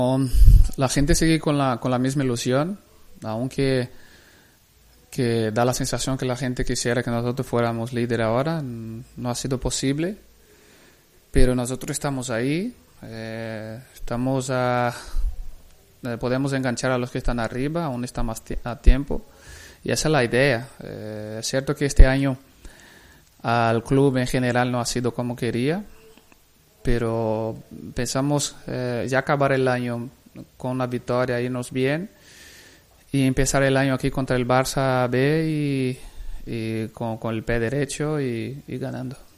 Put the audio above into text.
La gente sigue con la misma ilusión, aunque que da la sensación que la gente quisiera que nosotros fuéramos líder ahora. No ha sido posible, pero nosotros estamos ahí, podemos enganchar a los que están arriba, aún está más a tiempo, y esa es la idea. Es cierto que este año al club en general no ha sido como quería, pero pensamos ya acabar el año con una victoria, irnos bien y empezar el año aquí contra el Barça B y con el pie derecho y ganando.